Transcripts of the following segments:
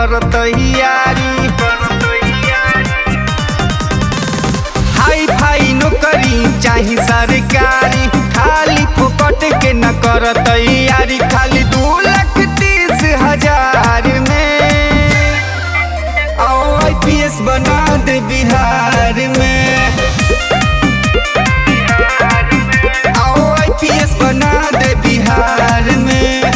कर तैयारी। Hi fi नौकरी चाही सरकारी, खाली फोकट के न कर तैयारी। खाली 2,30,000 में आओ IPS बना दे बिहार में। आओ IPS बना दे बिहार में।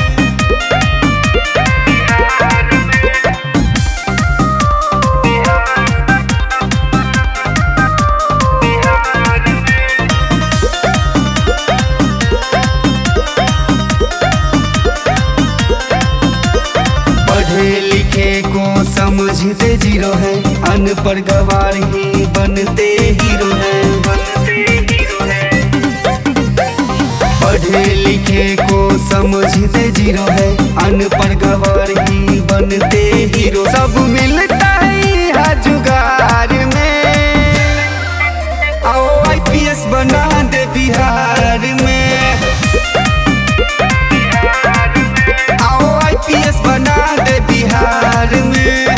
पढ़े लिखे को समझते जीरो है, अनपढ़ गवार ही बनते हीरो है। पढ़े लिखे को समझते जीरो है, अनपढ़ गवार ही बनते हीरो। सब मिलता है जुगाड़ में, आओ IPS बना दे बिहार में। आओ IPS बना दे बिहार में।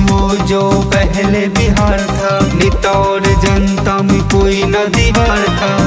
जो पहले बिहार था, नेता और जनता में कोई न दीवार था।